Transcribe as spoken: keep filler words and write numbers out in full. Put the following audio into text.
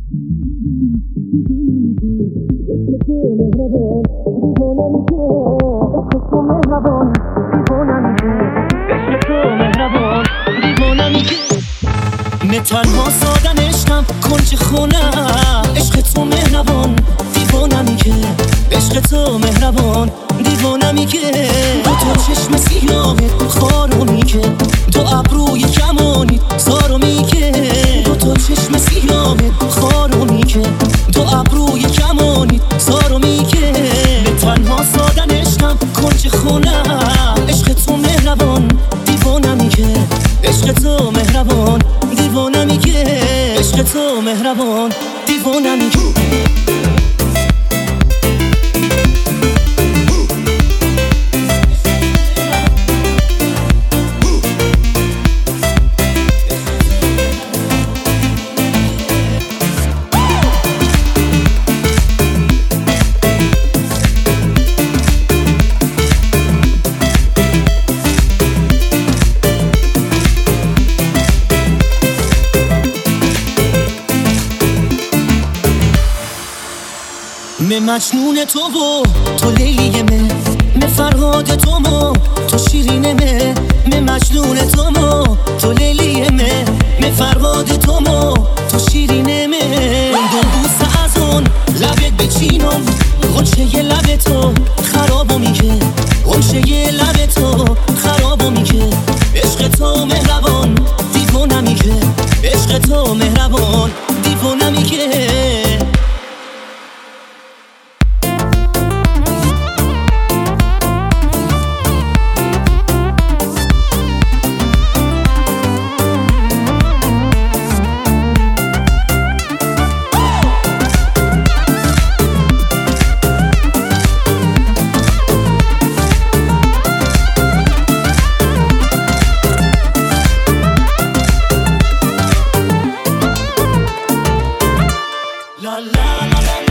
نه تنها سادن عشقم کنج خونم، عشق تو مهربان دیوانمی که، عشق تو مهربان دیوانمی که، با تو چشم سیاهت خارمی که، تو ابروی کمانی زارمی که، با تو چشم سیاهت خارمی که، تو ابروی کمانی زارمی که، نه تنها سادن عشقم کنج خونم، عشق تو مهربان دیوانمی که، عشق تو مهربان دیوانمی که، عشق تو مهربان دیوانمی که. من مجنون تو و تو لیلی مه، من فرهاد تو مو تو شیرین مه، من مجنون تو مو تو لیلی مه، من فرهاد تو مو تو شیرین مه، دو بوسه از اون لبت بچینم، غنچه ی لب تو خرابو میگه، غنچه ی لب تو خرابو میگه، عشق تو مهربان دیوانمی که، عشق تو مهربان دیوانمی که. La la la la